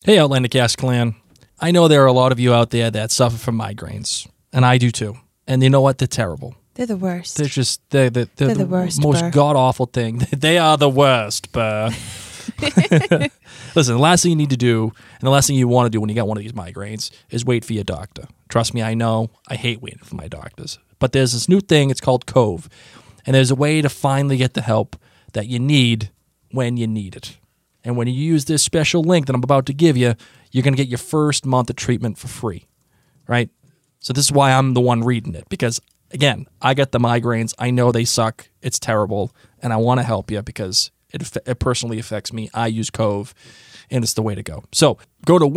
Hey, Outlander Cast clan. I know there are a lot of you out there that suffer from migraines, and I do too. And you know what? They're terrible. They're the worst. They're the worst, most Burr. god-awful thing. They are the worst, Burr. Listen, the last thing you need to do, and the last thing you want to do when you got one of these migraines, is wait for your doctor. Trust me, I know. I hate waiting for my doctors. But there's this new thing, it's called Cove. And there's a way to finally get the help that you need when you need it. And when you use this special link that I'm about to give you, you're going to get your first month of treatment for free, right? So this is why I'm the one reading it, because, again, I got the migraines. I know they suck. It's terrible. And I want to help you because it personally affects me. I use Cove, and it's the way to go. So go to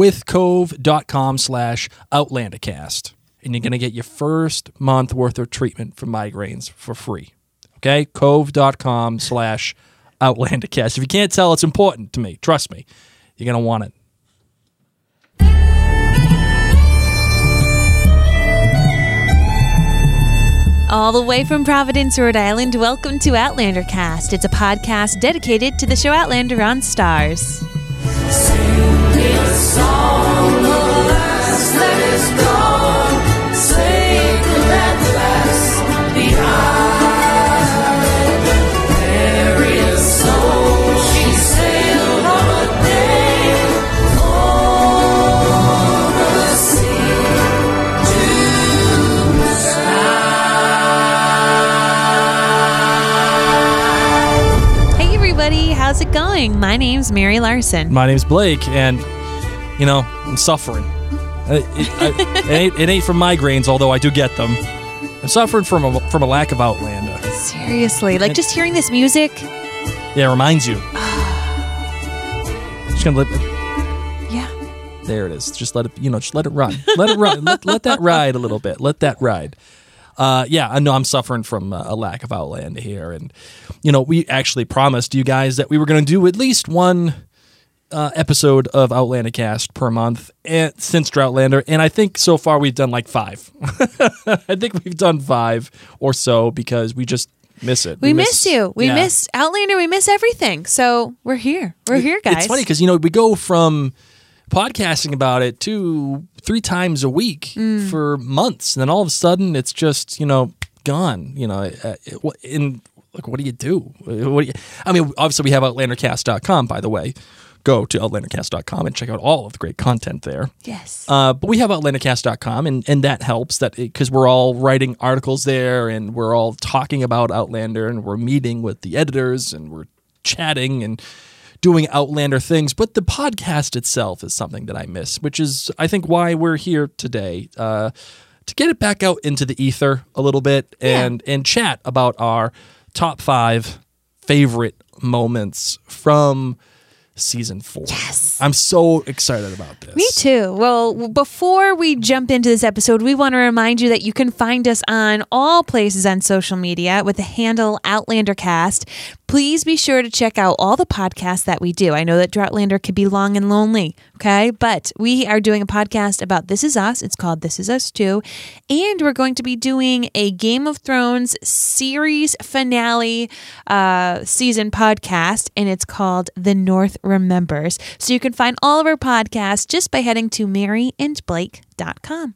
withcove.com/OutlanderCast, and you're going to get your first month worth of treatment for migraines for free. Okay? Cove.com/OutlanderCast. If you can't tell, it's important to me. Trust me. You're going to want it. All the way from Providence, Rhode Island, welcome to Outlander Cast. It's a podcast dedicated to the show Outlander on Stars. Sing me a song of the last that is gone, sacred at last behind. Bury a soul, she sailed on a day over the sea to the sky. Hey, everybody. How's it going? My name's Mary Larson. My name's Blake, and, you know, I'm suffering. It ain't from migraines, although I do get them. I'm suffering from a lack of Outlander. Seriously. Like, just hearing this music. Yeah, it reminds you. Just gonna Yeah. there it is. Just let it, just let it run. Let it run. let that ride a little bit. Let that ride. Yeah, I know I'm suffering from a lack of Outlander here. And, we actually promised you guys that we were going to do at least one episode of Outlander Cast per month since Droughtlander. And I think so far we've done like 5. I think we've done 5 or so because we just miss it. We miss you. We miss Outlander. We miss everything. So we're here. We're here, guys. It's funny because, we go from podcasting about it 2-3 times a week for months, and then all of a sudden it's just gone. What do you do? Obviously we have OutlanderCast.com, by the way. Go to OutlanderCast.com and check out all of the great content there. Yes. But we have OutlanderCast.com, and that helps because we're all writing articles there, and we're all talking about Outlander, and we're meeting with the editors, and we're chatting and doing Outlander things. But the podcast itself is something that I miss, which is, I think, why we're here today, to get it back out into the ether a little bit and chat about our top 5 favorite moments from Season 4. Yes. I'm so excited about this. Me too. Well, before we jump into this episode, we want to remind you that you can find us on all places on social media with the handle OutlanderCast. Please be sure to check out all the podcasts that we do. I know that Droughtlander can be long and lonely, okay? But we are doing a podcast about This Is Us. It's called This Is Us 2. And we're going to be doing a Game of Thrones series finale season podcast, and it's called The North Remembers. So you can find all of our podcasts just by heading to maryandblake.com.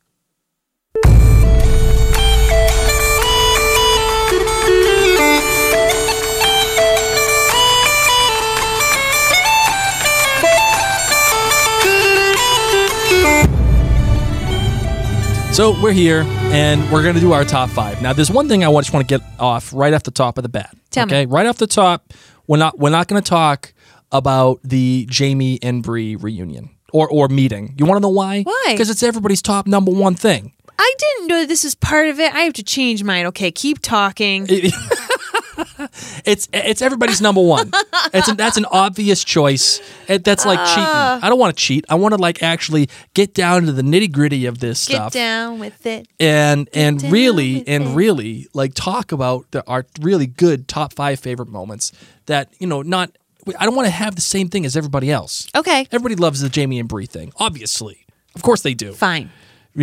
So we're here, and we're going to do our top 5. Now, there's one thing I just want to get off right off the top of the bat. Tell me. Right off the top, we're not going to talk about the Jamie and Bree reunion or meeting. You want to know why? Why? Because it's everybody's top number 1 thing. I didn't know this is part of it. I have to change mine. Okay, keep talking. It's everybody's number 1. That's an obvious choice. That's like cheating. I don't want to cheat. I want to actually get down to the nitty gritty of this stuff. Get down with it. And really talk about our really good top 5 favorite moments that I don't want to have the same thing as everybody else. Okay. Everybody loves the Jamie and Bree thing, obviously. Of course they do. Fine.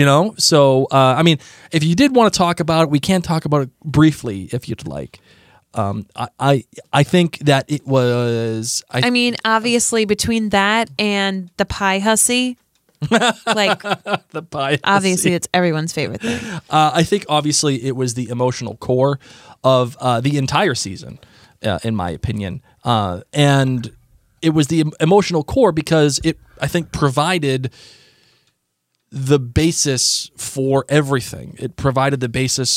So if you did want to talk about it, we can talk about it briefly if you'd like. I think that it was. I mean, obviously, between that and the pie hussy, like the pie. obviously, it's everyone's favorite thing. I think obviously it was the emotional core of the entire season, in my opinion, and it was the emotional core because it, I think, provided the basis for everything. It provided the basis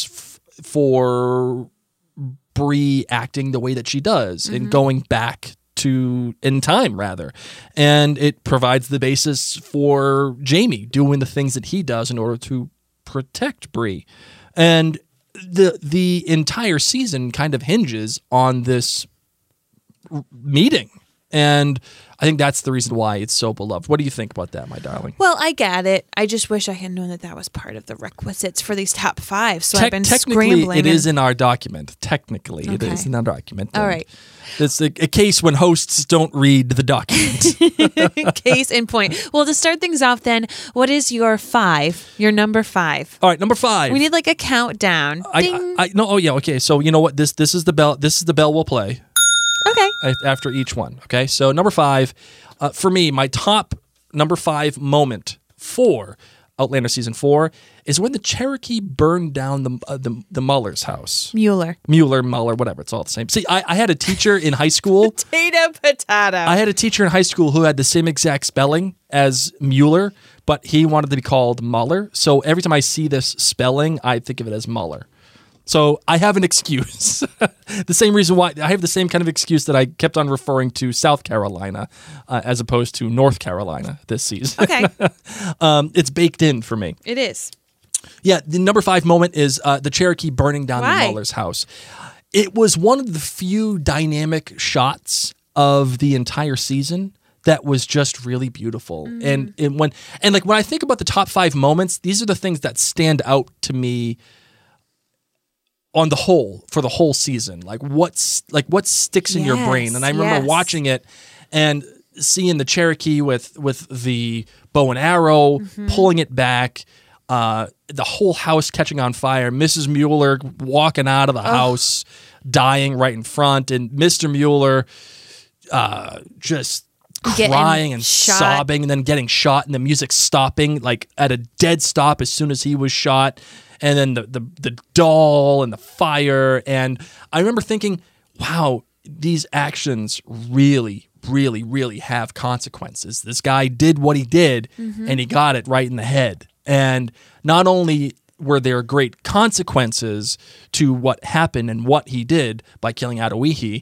for Bree acting the way that she does and going back in time rather, and it provides the basis for Jamie doing the things that he does in order to protect Bree, and the entire season kind of hinges on this meeting, and I think that's the reason why it's so beloved. What do you think about that, my darling? Well, I get it. I just wish I had known that was part of the requisites for these top 5. So I've been Technically, scrambling. it is in our document. Technically, it Okay. is in our document. All And right. It's a case when hosts don't read the document. Case in point. Well, to start things off, then, what is your 5? Your number 5? All right, number 5. We need like a countdown. Ding. Oh yeah, okay. So you know what? This is the bell. This is the bell we'll play Okay. after each one. Okay. So number 5, for me, my top number 5 moment for Outlander season 4 is when the Cherokee burned down the Muller's house. Mueller. Mueller, whatever. It's all the same. See, I had a teacher in high school. Potato. I had a teacher in high school who had the same exact spelling as Mueller, but he wanted to be called Muller. So every time I see this spelling, I think of it as Muller. So I have an excuse. The same reason why I have the same kind of excuse that I kept on referring to South Carolina as opposed to North Carolina this season. Okay. It's baked in for me. It is. Yeah, the number 5 moment is the Cherokee burning down Why? the Muller's house. It was one of the few dynamic shots of the entire season that was just really beautiful. And when I think about the top 5 moments, these are the things that stand out to me on the whole for the whole season. Like what sticks in your brain. And I remember Yes. watching it and seeing the Cherokee with the bow and arrow, pulling it back, the whole house catching on fire, Mrs. Mueller walking out of the house, dying right in front, and Mr. Mueller just Getting crying and shot. sobbing and then getting shot, and the music stopping like at a dead stop as soon as he was shot, and then the doll and the fire. And I remember thinking, wow, these actions really, really, really have consequences. This guy did what he did, and he got it right in the head. And not only were there great consequences to what happened and what he did by killing Adawihi,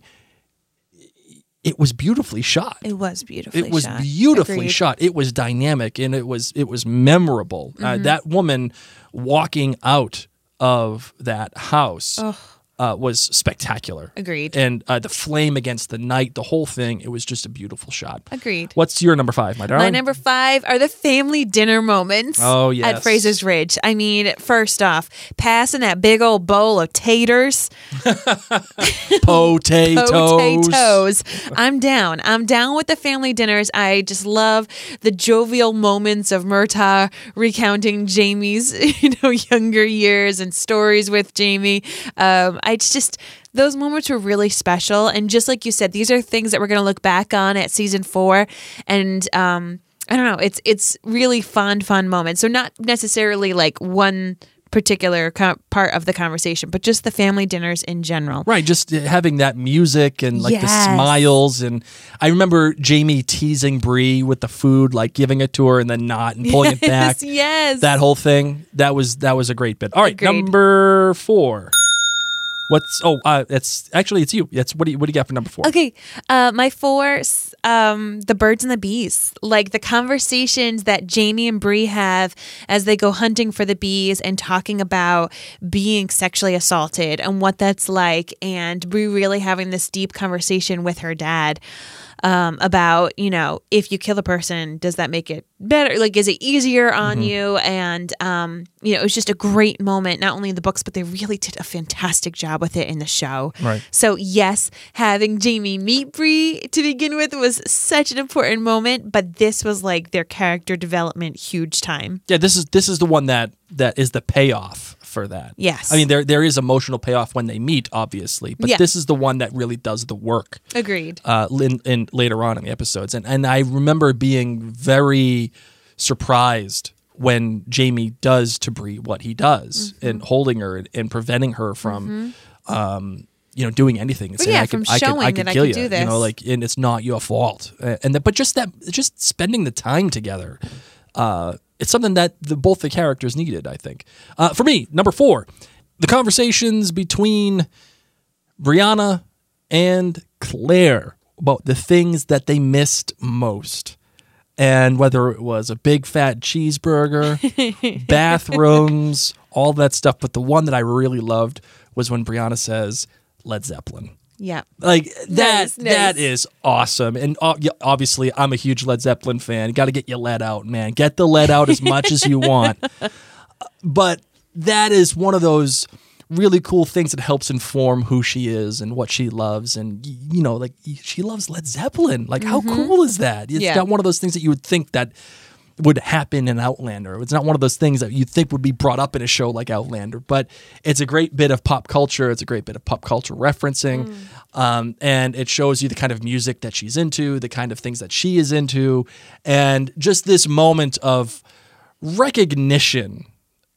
it was beautifully shot. It was beautifully It was shot. beautifully Agreed. shot. It was dynamic and it was memorable. That woman walking out of that house was spectacular. Agreed. And the flame against the night, the whole thing, it was just a beautiful shot. Agreed. What's your number 5, my darling? My number 5 are the family dinner moments Oh, yes. at Fraser's Ridge. I mean, first off, passing that big old bowl of taters. Potatoes. I'm down. I'm down with the family dinners. I just love the jovial moments of Murtaugh recounting Jamie's, younger years and stories with Jamie. It's just those moments were really special, and just like you said, these are things that we're going to look back on at season 4, and I don't know, it's really fun moments. So not necessarily like one particular part of the conversation, but just the family dinners in general. Right, just having that music and like the Yes. smiles. And I remember Jamie teasing Bree with the food, like giving it to her and then not and pulling it back. Yes. That whole thing, that was a great bit. All right, Agreed. number 4. It's you. What do you got for number 4? Okay, my 4, the birds and the bees. Like the conversations that Jamie and Bree have as they go hunting for the bees and talking about being sexually assaulted and what that's like, and Bree really having this deep conversation with her dad about, if you kill a person, does that make it better? Like, is it easier on you? And, it was just a great moment, not only in the books, but they really did a fantastic job with it in the show. Right. So, yes, having Jamie meet Bree to begin with was such an important moment, but this was like their character development huge time. Yeah, this is the one that that is the payoff for that. Yes. I mean, there is emotional payoff when they meet, obviously, but Yeah. this is the one that really does the work. Agreed. In later on in the episodes, and I remember being very surprised when Jamie does to Bree what he does, and holding her and preventing her from, doing anything. And saying, from showing I that could I kill could you, do this. like, and it's not your fault. But just spending the time together, it's something that both the characters needed, I think. For me, number 4, the conversations between Brianna and Claire about the things that they missed most. And whether it was a big fat cheeseburger, bathrooms, all that stuff. But the one that I really loved was when Brianna says Led Zeppelin. Yeah. Like that, Nice. that is awesome. And obviously, I'm a huge Led Zeppelin fan. Got to get your lead out, man. Get the lead out as much as you want. But that is one of those really cool things that helps inform who she is and what she loves. And, like she loves Led Zeppelin. Like, how cool is that? It's Yeah. not one of those things that you would think that would happen in Outlander. It's not one of those things that you think would be brought up in a show like Outlander, but it's a great bit of pop culture. It's a great bit of pop culture referencing. And it shows you the kind of music that she's into, the kind of things that she is into, and just this moment of recognition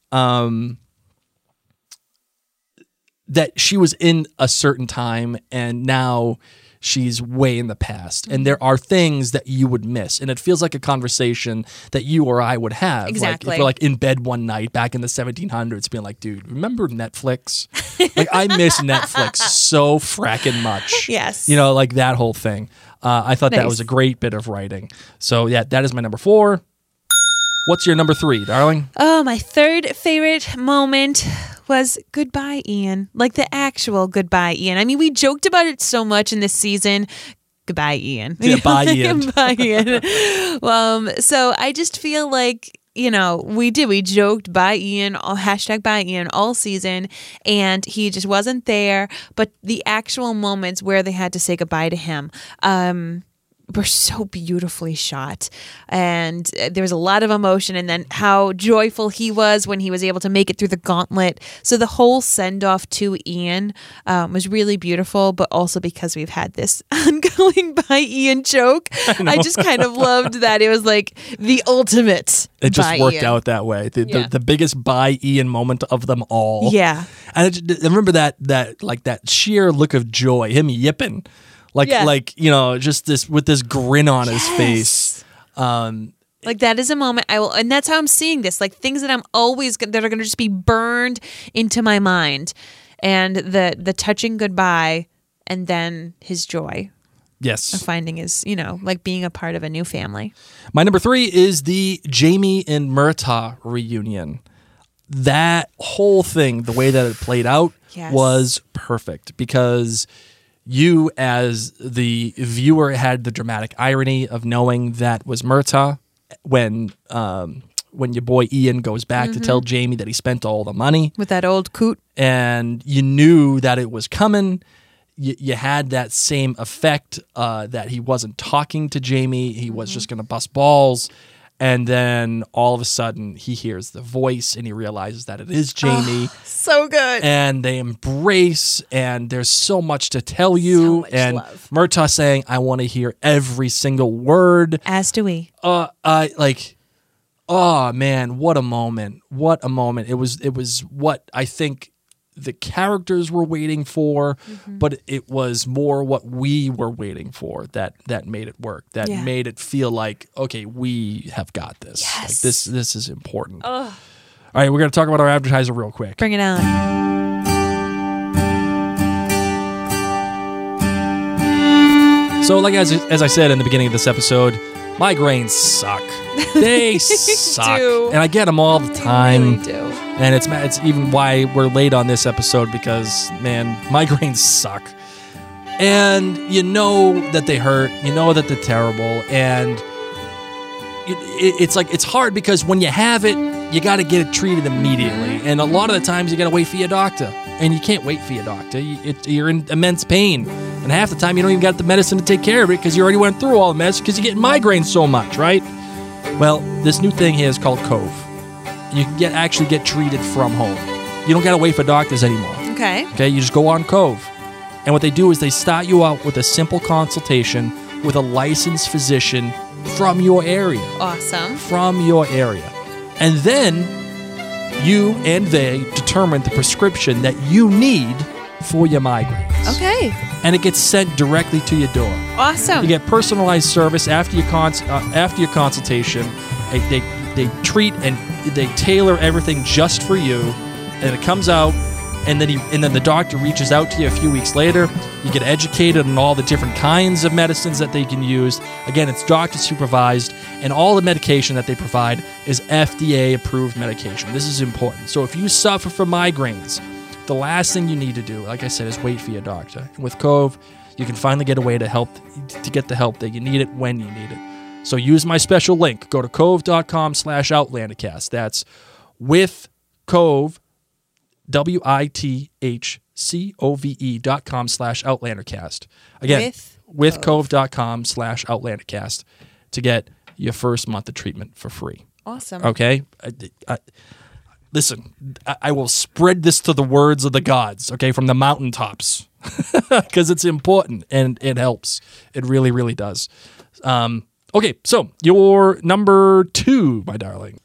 that she was in a certain time and now she's way in the past. And there are things that you would miss. And it feels like a conversation that you or I would have. Exactly. Like if we're like in bed one night back in the 1700s being like, dude, remember Netflix? Like I miss Netflix so fracking much. Yes. Like that whole thing. I thought that Nice. was a great bit of writing. So yeah, that is my number 4. What's your number 3, darling? Oh, my third favorite moment was goodbye, Ian. Like the actual goodbye, Ian. I mean, we joked about it so much in this season. Goodbye, Ian. Yeah, bye, Ian. Goodbye, Ian. So I just feel like, we joked bye Ian, hashtag bye Ian all season, and he just wasn't there. But the actual moments where they had to say goodbye to him, were so beautifully shot, and there was a lot of emotion, and then how joyful he was when he was able to make it through the gauntlet. So the whole send-off to Ian was really beautiful, but also because we've had this ongoing bye Ian joke, I just kind of loved that it was like the ultimate It just bye worked Ian. out that way. Yeah. The biggest bye Ian moment of them all. Yeah. And I remember that sheer look of joy, him yipping. Yeah. Just this with this grin on his face. Like that is a moment I will, and that's how I'm seeing this. Like things that I'm always that are going to just be burned into my mind, and the touching goodbye, and then his joy of Yes. finding his, like being a part of a new family. My number 3 is the Jamie and Murtaugh reunion. That whole thing, the way that it played out, Yes. was perfect because you, as the viewer, had the dramatic irony of knowing that was Murtaugh when your boy Ian goes back to tell Jamie that he spent all the money, With that old coot. and you knew that it was coming. You had that same effect that he wasn't talking to Jamie. He was just going to bust balls. And then all of a sudden he hears the voice and he realizes that it is Jamie. So good. And they embrace, and there's so much to tell you. So much and love. Murtaugh saying, I want to hear every single word. As do we. Oh man, what a moment. What a moment. It was what I think the characters were waiting for, but it was more what we were waiting for that made it work. That Yeah. made it feel like, okay, we have got this. Yes. Like this is important. All right, we're going to talk about our advertiser real quick. Bring it on. So, like as I said in the beginning of this episode, migraines suck. They suck, do. and I get them all the time. Really do. And it's even why we're late on this episode because, man, migraines suck. And you know that they hurt. You know that they're terrible. And it's like it's hard because when you have it, you got to get it treated immediately. And a lot of the times you got to wait for your doctor. And you can't wait for your doctor. You're in immense pain. And half the time you don't even got the medicine to take care of it because you already went through all the medicine because you're getting migraines so much, right? Well, this new thing here is called Cove. You can actually get treated from home. You don't got to wait for doctors anymore. Okay. Okay, you just go on Cove. And what they do is they start you out with a simple consultation with a licensed physician from your area. Awesome. From your area. And then you and they determine the prescription that you need for your migraines. Okay. And it gets sent directly to your door. Awesome. You get personalized service after your consultation. They treat and they tailor everything just for you, and it comes out. And then the doctor reaches out to you a few weeks later. You get educated on all the different kinds of medicines that they can use. Again, it's doctor supervised, and all the medication that they provide is FDA approved medication. This is important. So if you suffer from migraines, the last thing you need to do, like I said, is wait for your doctor. And with Cove, you can finally get a way to get the help that you need it when you need it. So use my special link. Go to cove.com/OutlanderCast. That's with Cove. WITHCOVE.com/OutlanderCast. Again, with cove.com/OutlanderCast to get your first month of treatment for free. Awesome. Okay? Listen, I will spread this to the words of the gods, okay, from the mountaintops, because it's important and it helps. It really, really does. Okay, so your number 2, my darling.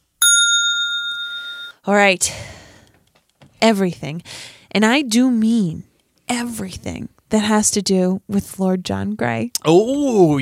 All right. Everything. And I do mean everything that has to do with Lord John Grey. Oh,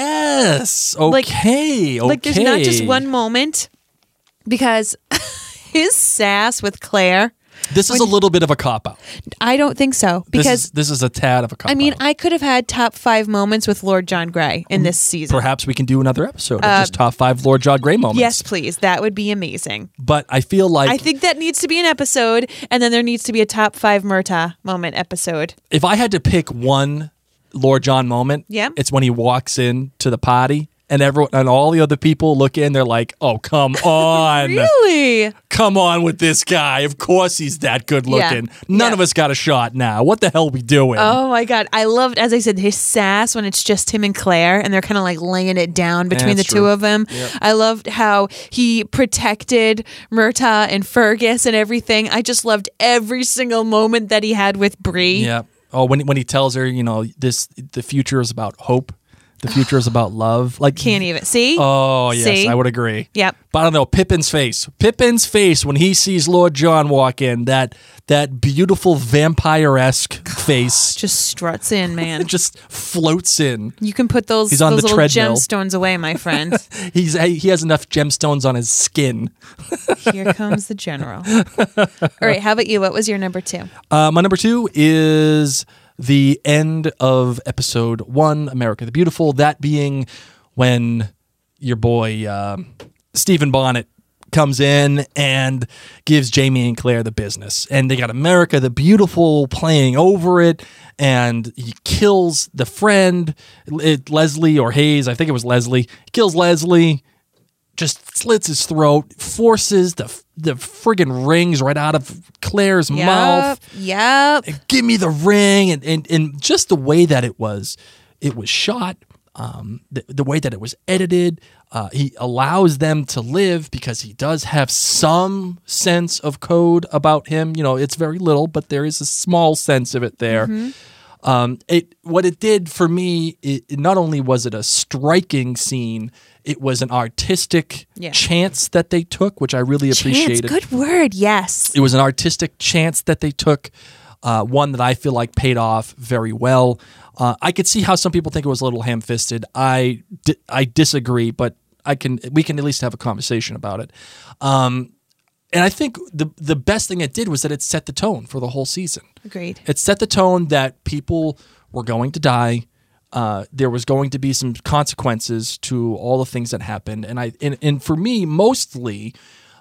yes. Okay. Like there's not just one moment, because his sass with Claire. This is a little bit of a cop-out. I don't think so, because this is a tad of a cop-out. I mean, I could have had top 5 moments with Lord John Grey in this season. Perhaps we can do another episode of just top 5 Lord John Grey moments. Yes, please. That would be amazing. But I feel like I think that needs to be an episode, and then there needs to be a top 5 Murtaugh moment episode. if I had to pick one Lord John moment, Yep. it's when he walks in to the party and everyone and all the other people look in. They're like, "Oh, come on, Really? come on with this guy. Of course he's that good looking. Yeah. None Yeah. of us got a shot now. What the hell we doing?" Oh my God. I loved, as I said, his sass when it's just him and Claire and they're kind of like laying it down between the That's two true. of them. Yep. I loved how he protected Murtaugh and Fergus and everything. I just loved every single moment that he had with Bree. Yeah. Oh, when he tells her, the future is about hope. The future is about love. Like, Can't even see. oh yes, See? I would agree. Yep. But I don't know, Pippin's face when he sees Lord John walk in, that beautiful vampire-esque face Just struts in, man. just floats in. You can put those He's on the little treadmill. gemstones away, my friend. He has enough gemstones on his skin. Here comes the general. All right, how about you? What was your number 2? My number 2 is the end of episode 1, America the Beautiful. That being when your boy Stephen Bonnet comes in and gives Jamie and Claire the business. And they got America the Beautiful playing over it. And he kills the friend, Leslie or Hayes. I think it was Leslie. He kills Leslie. Just slits his throat, forces the friggin' rings right out of Claire's mouth. Yep. Give me the ring, and just the way that it was shot, the way that it was edited. He allows them to live because he does have some sense of code about him. It's very little, but there is a small sense of it there. What it did for me, it not only was it a striking scene, it was an artistic chance that they took, which I really appreciated. Good word. Yes. It was an artistic chance that they took, one that I feel like paid off very well. I could see how some people think it was a little ham-fisted. I disagree, but we can at least have a conversation about it. And I think the best thing it did was that it set the tone for the whole season. Agreed. It set the tone that people were going to die. There was going to be some consequences to all the things that happened, and for me, mostly,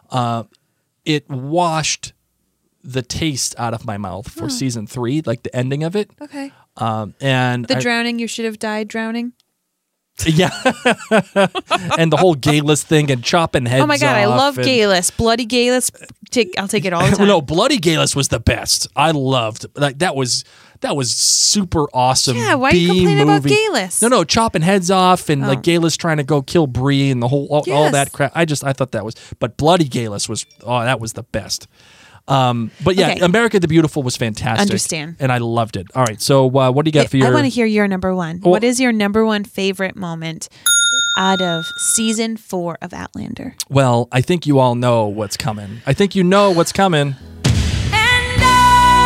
it washed the taste out of my mouth for season 3, like the ending of it. Okay. And The drowning, you should have died drowning. Yeah. And the whole Galus thing and chopping heads off. Oh my God, I love and- Galus. Bloody Galus. I'll take it all the time. No, Bloody Galus was the best. I loved that was super awesome. Yeah, why are you complaining about Galus? No, chopping heads off and like Galus trying to go kill Bree and the whole all Yes. that crap. I thought that was, but Bloody Galus was that was the best. But yeah, Okay. America the Beautiful was fantastic. Understand. And I loved it. All right, so what do you got for your? I want to hear your number one. Oh. What is your number one favorite moment out of season 4 of Outlander? Well, I think you all know what's coming. I think you know what's coming. And I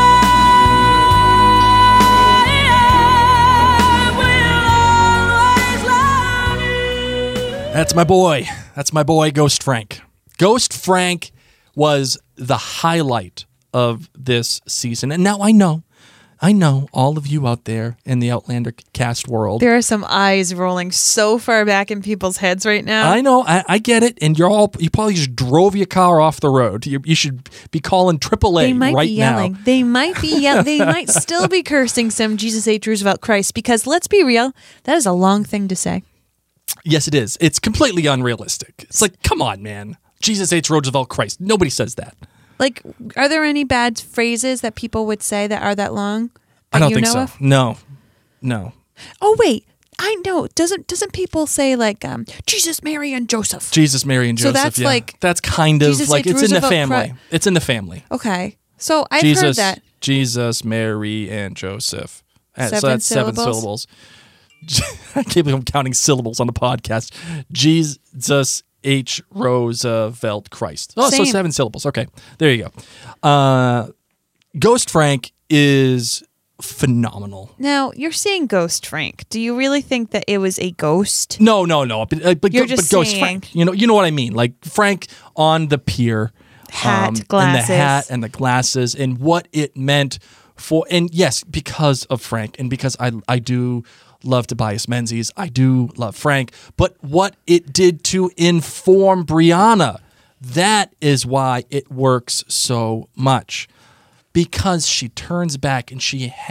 will always love you. That's my boy. That's my boy, Ghost Frank. Ghost Frank was the highlight of this season. And now I know all of you out there in the Outlander cast world. There are some eyes rolling so far back in people's heads right now. I know, I get it. And you probably just drove your car off the road. You should be calling AAA They might right be yelling. now. They might be yelling. They might still be cursing some Jesus H. Roosevelt Christ, because let's be real, that is a long thing to say. Yes, it is. It's completely unrealistic. It's like, come on, man. Jesus H. Roosevelt Christ. Nobody says that. Like, are there any bad phrases that people would say that are that long? I that don't you think know so. of? No. Oh wait, I know. Doesn't people say like Jesus, Mary, and Joseph? Jesus, Mary, and So Joseph. that's yeah. like that's kind of Jesus like H. it's in the Roosevelt family. Christ. It's in the family. Okay, so I've Jesus, heard that. Jesus, Mary, and Joseph. So 7 that's 7 syllables. I can't believe I'm counting syllables on the podcast. Jesus H. Roosevelt Christ. Oh, so Same. 7 syllables. Okay, there you go. Ghost Frank is phenomenal. Now you're saying Ghost Frank. Do you really think that it was a ghost? No. But You're just Ghost saying- Frank. You know what I mean. Like Frank on the pier, Hat, and the glasses. hat and the glasses, and what it meant for. And yes, because of Frank, and because I do love Tobias Menzies, I do love Frank. But what it did to inform Brianna, that is why it works so much. Because she turns back and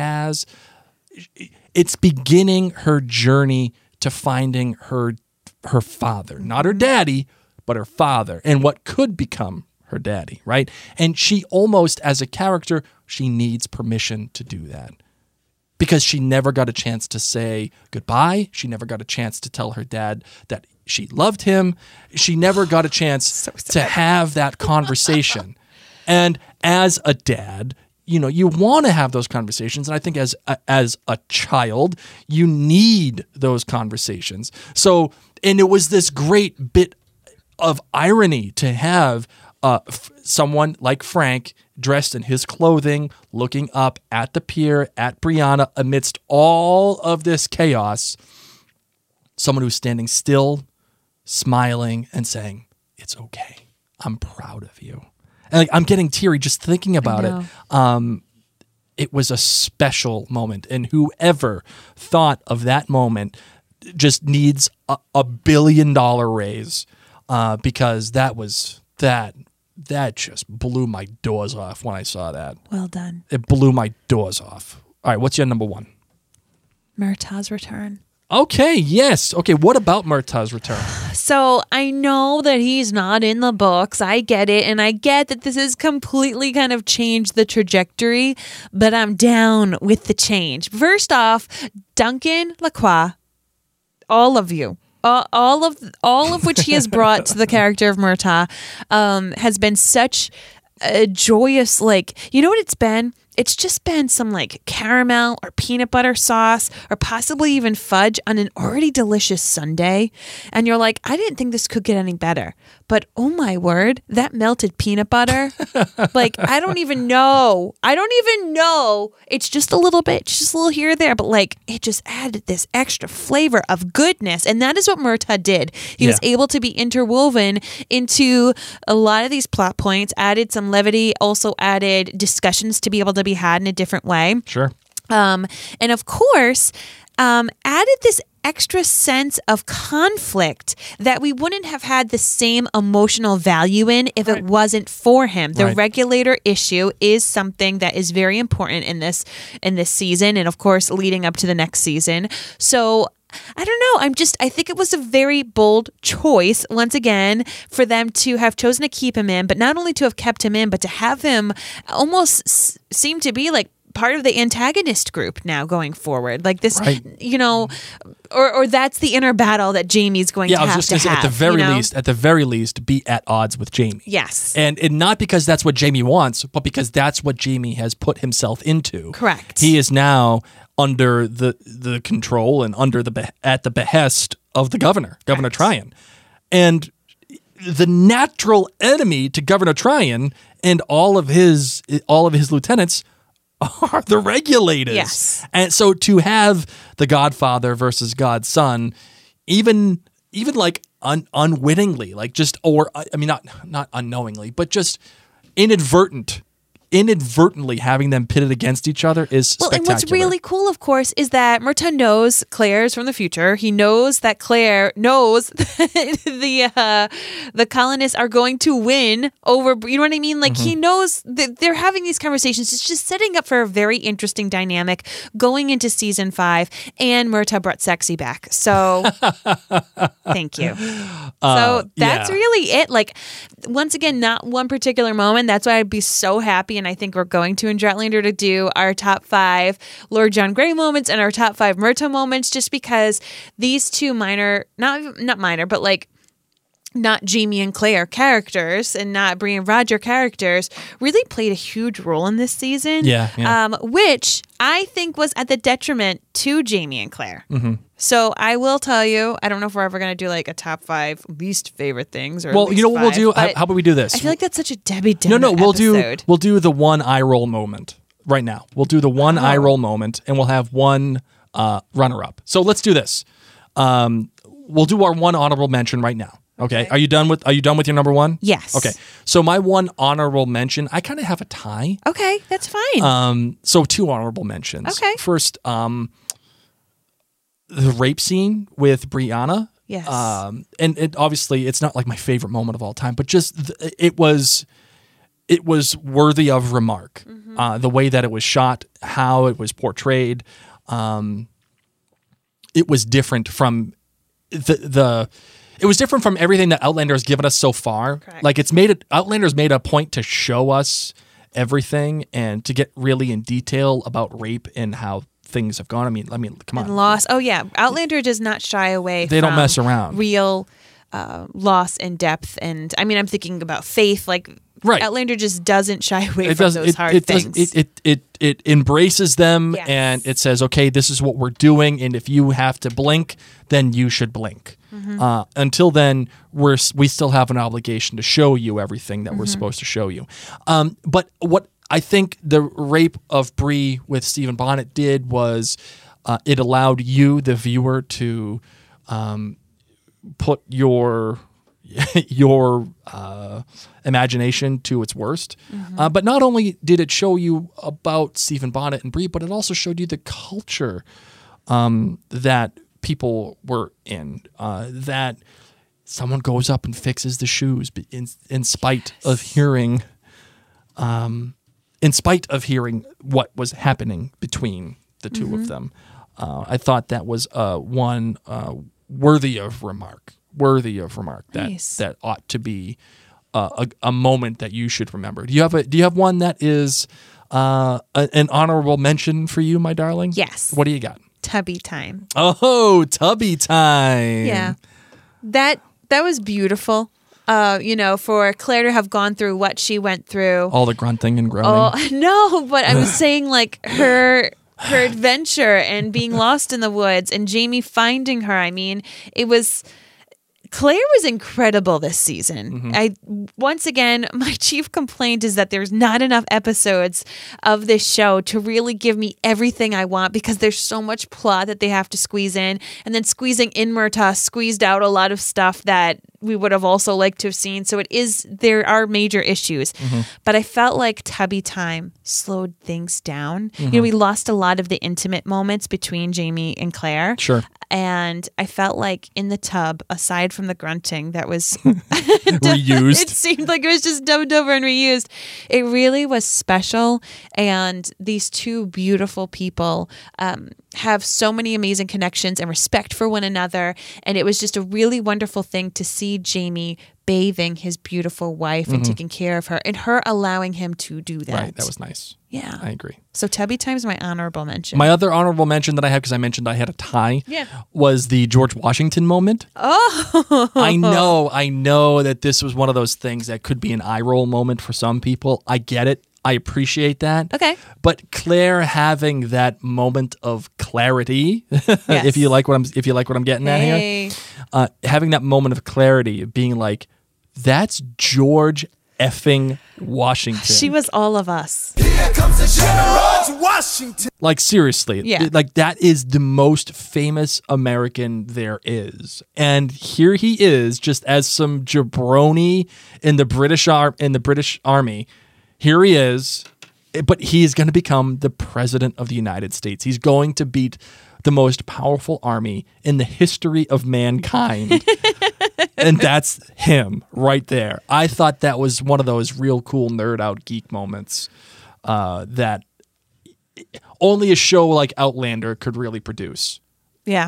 it's beginning her journey to finding her father, not her daddy, but her father, and what could become her daddy, right? And she almost, as a character, she needs permission to do that. Because she never got a chance to say goodbye. She never got a chance to tell her dad that she loved him. She never got a chance to have that conversation. And as a dad, you want to have those conversations. And I think as a child, you need those conversations. So, and it was this great bit of irony to have someone like Frank dressed in his clothing, looking up at the pier, at Brianna, amidst all of this chaos. Someone who's standing still, smiling, and saying, "It's okay. I'm proud of you." And I'm getting teary just thinking about it. It was a special moment, and whoever thought of that moment just needs a $1 billion raise, because that just blew my doors off when I saw that. Well done. It blew my doors off. All right, what's your number one? Murtaugh's return. Okay, yes. Okay, what about Murtaugh's return? So I know that he's not in the books. I get it. And I get that this has completely kind of changed the trajectory, but I'm down with the change. First off, Duncan Lacroix, all of you. All of which he has brought to the character of Murtaugh has been such a joyous, you know what it's been? It's just been some caramel or peanut butter sauce or possibly even fudge on an already delicious sundae. And you're like, I didn't think this could get any better. But oh my word, that melted peanut butter. I don't even know. It's just a little bit, just a little here or there. But it just added this extra flavor of goodness. And that is what Murtaugh did. He was able to be interwoven into a lot of these plot points, added some levity, also added discussions to be able to be had in a different way. Sure. And of course, added this extra sense of conflict that we wouldn't have had the same emotional value in if it wasn't for him. The regulator issue is something that is very important in this season, and of course leading up to the next season. So I don't know. I think it was a very bold choice, once again, for them to have chosen to keep him in, but not only to have kept him in, but to have him almost seem to be like part of the antagonist group now going forward. Like this, Right. or that's the inner battle that Jamie's going to I was have just to going to say, have. at the very least, be at odds with Jamie. Yes. And not because that's what Jamie wants, but because that's what Jamie has put himself into. Correct. He is now under the control and at the behest of the governor, Governor Tryon. And the natural enemy to Governor Tryon and all of his lieutenants are the regulators. Yes. And so to have the Godfather versus God's son, even like unwittingly, like just, or I mean, not unknowingly, but just inadvertently having them pitted against each other is spectacular. And what's really cool, of course, is that Murtaugh knows Claire's from the future. He knows that Claire knows that the colonists are going to win over. You know what I mean? Like he knows that they're having these conversations. It's just setting up for a very interesting dynamic going into season 5. And Murtaugh brought sexy back, so thank you. So that's really it. Like once again, not one particular moment. That's why I'd be so happy. And I think we're going to in Dratlander to do our top 5 Lord John Grey moments and our top 5 Murtaugh moments, just because these two minor, not minor, but like not Jamie and Claire characters and not Bree and Roger characters really played a huge role in this season. Yeah. Which I think was at the detriment to Jamie and Claire. Mm-hmm. So I will tell you, I don't know if we're ever going to do like a top 5 least favorite things. Or Well, you know what we'll do? How but about we do this? I feel like that's such a Debbie Downer No, we'll episode. do the one eye roll moment right now. We'll do the one eye roll moment, and we'll have one runner up. So let's do this. We'll do our one honorable mention right now. Okay. Are you done with your number 1? Yes. Okay. So my one honorable mention, I kind of have a tie. Okay, that's fine. So 2 honorable mentions. Okay. First, the rape scene with Brianna. Yes. And it obviously it's not like my favorite moment of all time, but just it was worthy of remark. Mm-hmm. The way that it was shot, how it was portrayed, it was different from it was different from everything that Outlander has given us so far. Correct. Like Outlander's made a point to show us everything and to get really in detail about rape and how things have gone. I mean, come on. And loss. Oh yeah, Outlander does not shy away. They don't from mess around. Real loss and depth, and I mean, I'm thinking about faith. Like Right. Outlander just doesn't shy away from those hard things. It embraces them Yes. and it says, okay, this is what we're doing, and if you have to blink, then you should blink. Until then, we still have an obligation to show you everything that we're supposed to show you. But what I think the rape of Bree with Stephen Bonnet did was it allowed you, the viewer, to put your imagination to its worst. But not only did it show you about Stephen Bonnet and Bree, but it also showed you the culture that people were in, that someone goes up and fixes the shoes in spite of hearing what was happening between the two of them. I thought that was one worthy of remark. Nice. That ought to be a moment that you should remember. Do you have one that is an honorable mention for you, my darling? Yes. What do you got? Tubby time. Oh, Tubby time. Yeah, that was beautiful. For Claire to have gone through what she went through. All the grunting and groaning. Oh no, but I was saying like her adventure and being lost in the woods and Jamie finding her. I mean, Claire was incredible this season. Once again, my chief complaint is that there's not enough episodes of this show to really give me everything I want, because there's so much plot that they have to squeeze in, and then squeezing in Murtaugh squeezed out a lot of stuff that we would have also liked to have seen. So there are major issues, but I felt like Tubby time slowed things down. We lost a lot of the intimate moments between Jamie and Claire. Sure. And I felt like in the tub, aside from the grunting that was Reused. it seemed like it was just dubbed over and reused. It really was special. And these two beautiful people, have so many amazing connections and respect for one another. And it was just a really wonderful thing to see Jamie bathing his beautiful wife and taking care of her and her allowing him to do that. Right, that was nice. Yeah. I agree. So Tubby Time's my honorable mention. My other honorable mention that I have, because I mentioned I had a tie, Yeah. was the George Washington moment. Oh. I know that this was one of those things that could be an eye roll moment for some people. I get it. I appreciate that. Okay. But Claire having that moment of clarity, Yes. if you like what I'm getting at Hey. here, having that moment of clarity of being like, that's George effing Washington. She was all of us. Here comes the George Washington. Like, seriously. Yeah. Like, that is the most famous American there is. And here he is, just as some jabroni in the British Army. Here he is, but he is going to become the president of the United States. He's going to beat the most powerful army in the history of mankind. And that's him right there. I thought that was one of those real cool nerd out geek moments that only a show like Outlander could really produce. Yeah.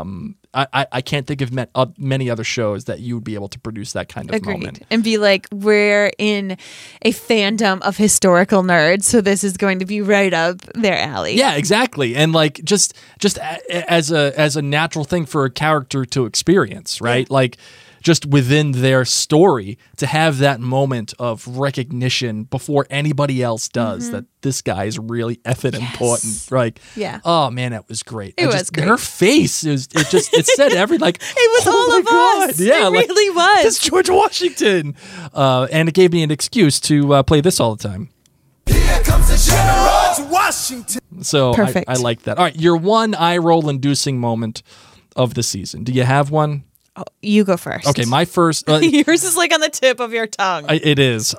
I can't think of many other shows that you would be able to produce that kind of Agreed. moment. And be like, we're in a fandom of historical nerds, so this is going to be right up their alley. Yeah, exactly. And like just as a natural thing for a character to experience, right? Yeah. Like just within their story to have that moment of recognition before anybody else does that this guy is really effing important. Like, Yeah. oh man, that was great. It was great. Her face it said everything. Like, It was oh all my of God. us. Yeah, It like, really was. It's George Washington. And it gave me an excuse to play this all the time. Here comes the George Washington. So Perfect. I like that. All right, your one eye roll inducing moment of the season. Do you have one? Oh, you go first. Okay, my first. Yours is like on the tip of your tongue. It is.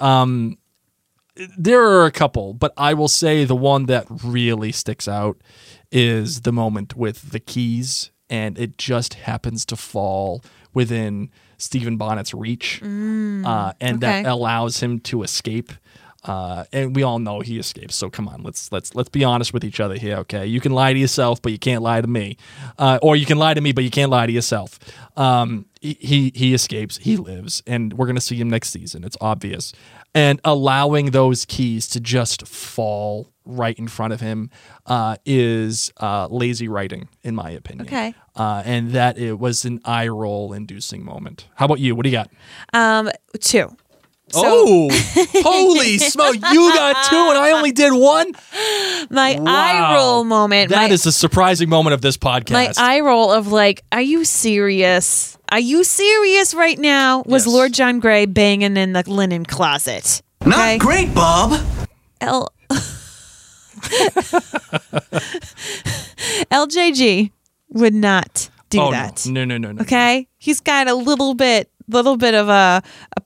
There are a couple, but I will say the one that really sticks out is the moment with the keys, and it just happens to fall within Stephen Bonnet's reach, and okay. that allows him to escape. And we all know he escapes. So come on, let's be honest with each other here, okay? You can lie to yourself, but you can't lie to me, or you can lie to me, but you can't lie to yourself. He escapes, he lives, and we're gonna see him next season. It's obvious. And allowing those keys to just fall right in front of him is lazy writing, in my opinion. Okay. And that it was an eye roll inducing moment. How about you? What do you got? 2. Oh, holy smoke. You got 2 and I only did 1? My eye roll moment. That is a surprising moment of this podcast. My eye roll of like, are you serious? Are you serious right now? Was Yes. Lord John Grey banging in the linen closet? Okay? Not great, Bob. LJG would not do Oh, that. No. Okay? He's got a little bit of a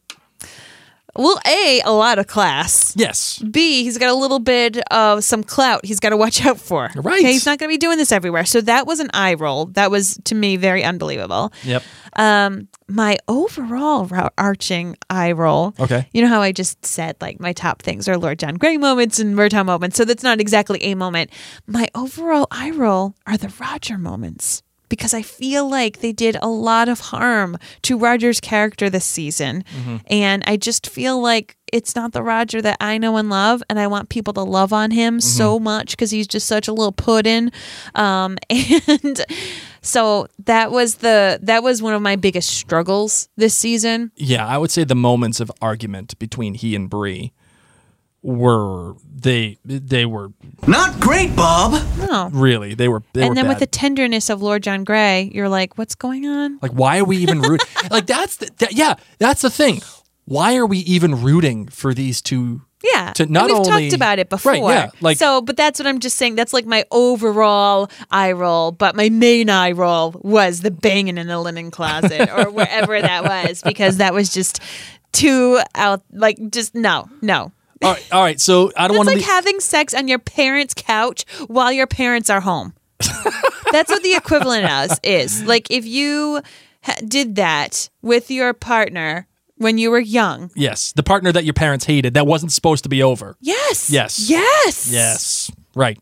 lot of class. Yes. B, he's got a little bit of some clout he's got to watch out for. Right. Okay, he's not going to be doing this everywhere. So that was an eye roll. That was, to me, very unbelievable. Yep. My overall arching eye roll. Okay. You know how I just said, like, my top things are Lord John Grey moments and Murtaugh moments. So that's not exactly a moment. My overall eye roll are the Roger moments. Because I feel like they did a lot of harm to Roger's character this season. And I just feel like it's not the Roger that I know and love. And I want people to love on him so much because he's just such a little puddin'. And so that was one of my biggest struggles this season. Yeah, I would say the moments of argument between he and Bree were they were Not great, Bob. No. really they were And then with bad. the tenderness of Lord John Grey, you're like, what's going on? Like, why are we even rooting? Like, that's the thing. Why are we even rooting for these two? Yeah. To And not we've only- talked about it before. Right, yeah, like- so, but that's what I'm just saying. That's like my overall eye roll. But my main eye roll was the banging in the linen closet or wherever that was, because that was just too out. Like, just no. All right. So I don't It's want to like having sex on your parents' couch while your parents are home. That's what the equivalent is. Like if you did that with your partner when you were young. Yes, the partner that your parents hated that wasn't supposed to be over. Yes. Yes. Yes. Yes. Right.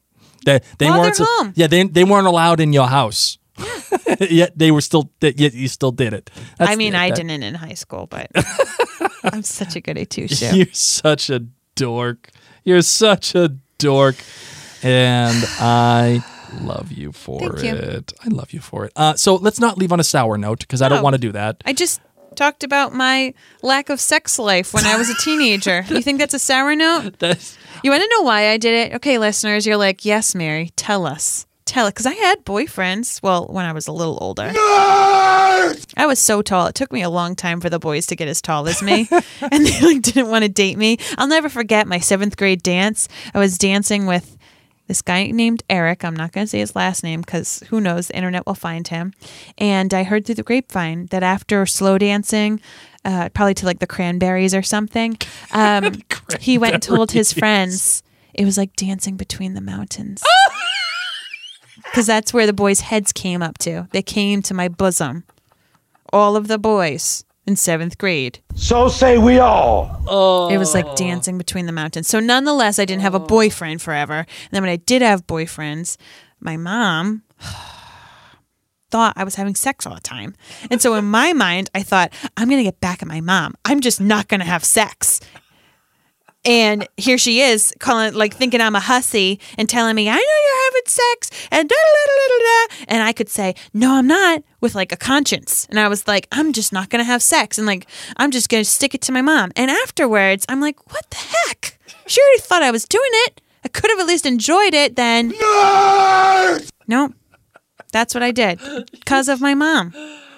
They While weren't. they're home. Yeah, they weren't allowed in your house. Yet they were still. Yet you still did it. I mean, I didn't in high school, but I'm such a goody two shoe. You're such a dork. You're such a dork, and I love you for Thank you. it. I love you for it. So let's not leave on a sour note because I don't No. want to do that. I just talked about my lack of sex life when I was a teenager. You think that's a sour note? That's- You want to know why I did it? Okay, listeners, you're like, yes, Mary, tell us. Tell it. Because I had boyfriends, well, when I was a little older. I was so tall. It took me a long time for the boys to get as tall as me. And they like didn't want to date me. I'll never forget my 7th grade dance. I was dancing with this guy named Eric. I'm not going to say his last name because who knows, the internet will find him. And I heard through the grapevine that after slow dancing, probably to like the Cranberries or something, he went and told his friends it was like dancing between the mountains. Because that's where the boys' heads came up to. They came to my bosom. All of the boys in 7th grade. So say we all. It was like dancing between the mountains. So nonetheless, I didn't have a boyfriend forever. And then when I did have boyfriends, my mom thought I was having sex all the time. And so in my mind, I thought, I'm going to get back at my mom. I'm just not going to have sex. And here she is calling, like thinking I'm a hussy and telling me, I know you're having sex and da da da da da. And I could say, no, I'm not, with like a conscience. And I was like, I'm just not going to have sex. And like, I'm just going to stick it to my mom. And afterwards, I'm like, what the heck? She already thought I was doing it. I could have at least enjoyed it then. No, that's what I did because of my mom.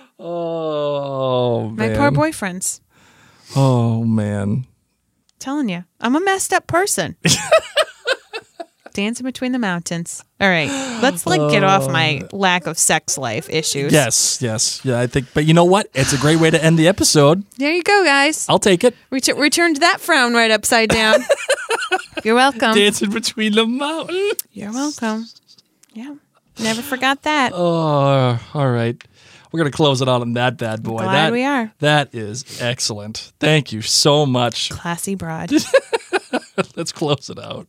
Oh, My man. poor boyfriends. Oh, man. Telling you, I'm a messed up person. Dancing between the mountains. All right, let's like get off my lack of sex life issues. Yes. Yeah, I think. But you know what? It's a great way to end the episode. There you go, guys. I'll take it. We turned that frown right upside down. You're welcome. Dancing between the mountains. You're welcome. Yeah, never forgot that. Oh, all right. We're going to close it out on that bad boy. Glad we are. That is excellent. Thank you so much. Classy broad. Let's close it out.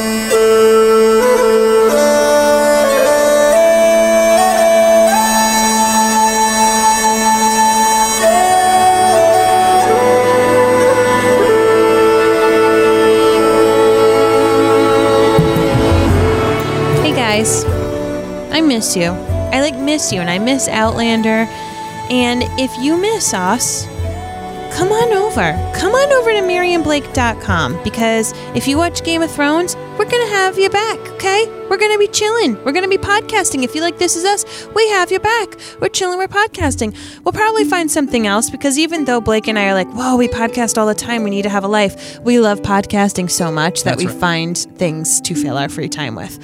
Hey guys, I miss you. I miss you and I miss Outlander. And if you miss us, come on over. Come on over to MarianBlake.com because if you watch Game of Thrones, we're going to have you back, okay? We're going to be chilling. We're going to be podcasting. If you like This Is Us, we have you back. We're chilling. We're podcasting. We'll probably find something else because even though Blake and I are like, whoa, we podcast all the time. We need to have a life. We love podcasting so much that That's we right. find things to fill our free time with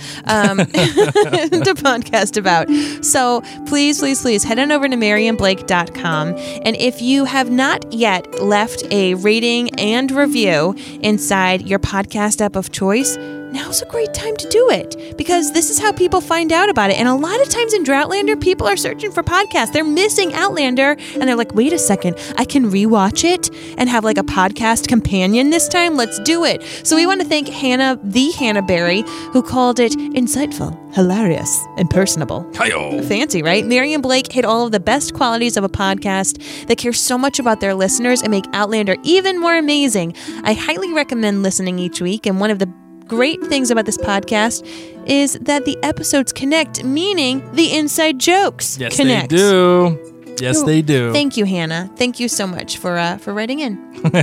to podcast about. So please head on over to MarianBlake.com. And if you have not yet left a rating and review inside your podcast app of choice, now's a great time to do it because this is how people find out about it. And a lot of times in Droughtlander, people are searching for podcasts. They're missing Outlander and they're like, wait a second, I can rewatch it and have like a podcast companion this time. Let's do it. So we want to thank Hannah Berry, who called it insightful, hilarious, and personable. Hi-yo. Fancy, right? Mary and Blake hit all of the best qualities of a podcast that care so much about their listeners and make Outlander even more amazing. I highly recommend listening each week, and one of the great things about this podcast is that the episodes connect, meaning the inside jokes Yes, connect. they do. Yes, they do. Thank you, Hannah. Thank you so much for writing in.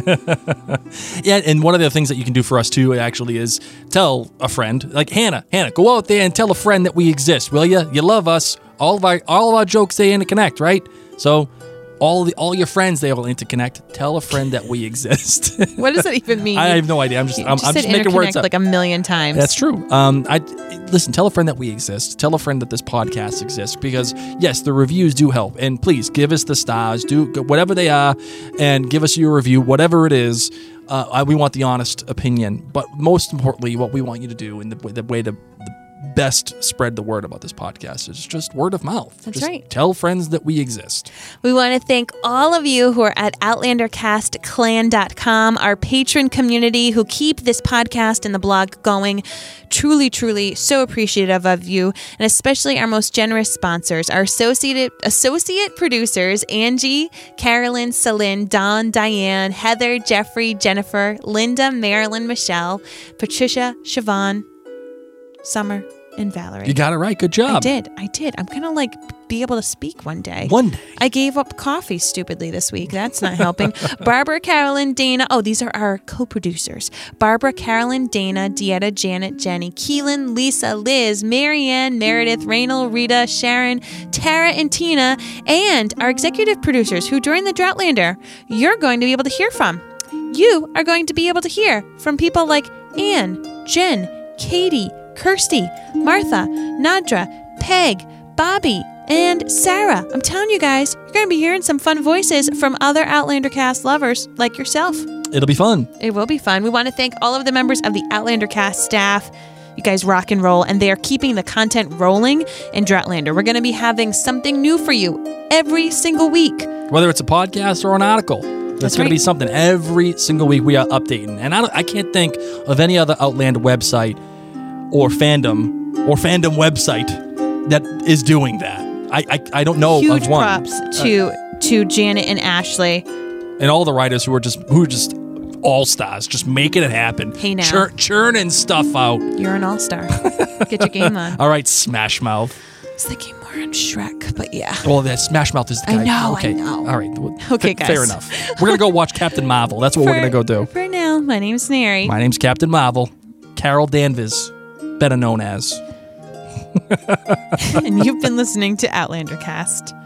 Yeah, and one of the things that you can do for us too actually is tell a friend, like Hannah, go out there and tell a friend that we exist, will you? You love us. All of our jokes, they interconnect, right? So all your friends, they all interconnect. Tell a friend that we exist. What does that even mean? I have no idea. I'm just said making words interconnect up. like a million times. That's true. Listen, tell a friend that we exist. Tell a friend that this podcast exists because yes, the reviews do help. And please give us the stars, do whatever they are, and give us your review, whatever it is. We want the honest opinion, but most importantly, what we want you to do, and the way to best spread the word about this podcast is just word of mouth. That's Just right. Tell friends that we exist. We want to thank all of you who are at OutlanderCastClan.com, our patron community who keep this podcast and the blog going. Truly, truly so appreciative of you, and especially our most generous sponsors, our associate producers, Angie, Carolyn, Celine, Dawn, Diane, Heather, Jeffrey, Jennifer, Linda, Marilyn, Michelle, Patricia, Siobhan, Summer, and Valerie. You got it right. Good job. I did. I'm going to be able to speak one day. One day. I gave up coffee stupidly this week. That's not helping. Barbara, Carolyn, Dana. Oh, these are our co-producers. Barbara, Carolyn, Dana, Dieta, Janet, Jenny, Keelan, Lisa, Liz, Marianne, Meredith, Raynal, Rita, Sharon, Tara, and Tina, and our executive producers who during the Droughtlander you're going to be able to hear from. You are going to be able to hear from people like Anne, Jen, Katie, Kirsty, Martha, Nadra, Peg, Bobby, and Sarah. I'm telling you guys, you're going to be hearing some fun voices from other Outlander cast lovers like yourself. It'll be fun. It will be fun. We want to thank all of the members of the Outlander cast staff. You guys rock and roll, and they are keeping the content rolling in Droughtlander. We're going to be having something new for you every single week. Whether it's a podcast or an article. There's going right. to be something every single week we are updating. And I can't think of any other Outlander website or fandom website that is doing that. I don't know Huge of one. props to Janet and Ashley. And all the writers who are just all stars, just making it happen. Hey, now. Churning stuff out. You're an all-star. Get your game on. All right, Smash Mouth. I was thinking more on Shrek, but yeah. Well, that Smash Mouth is the guy. I know. All right. Well, Okay, guys. Fair enough. We're going to go watch Captain Marvel. That's what we're going to go do. For now, my name's Neri. My name's Captain Marvel. Carol Danvers, better known as. And you've been listening to Outlander Cast.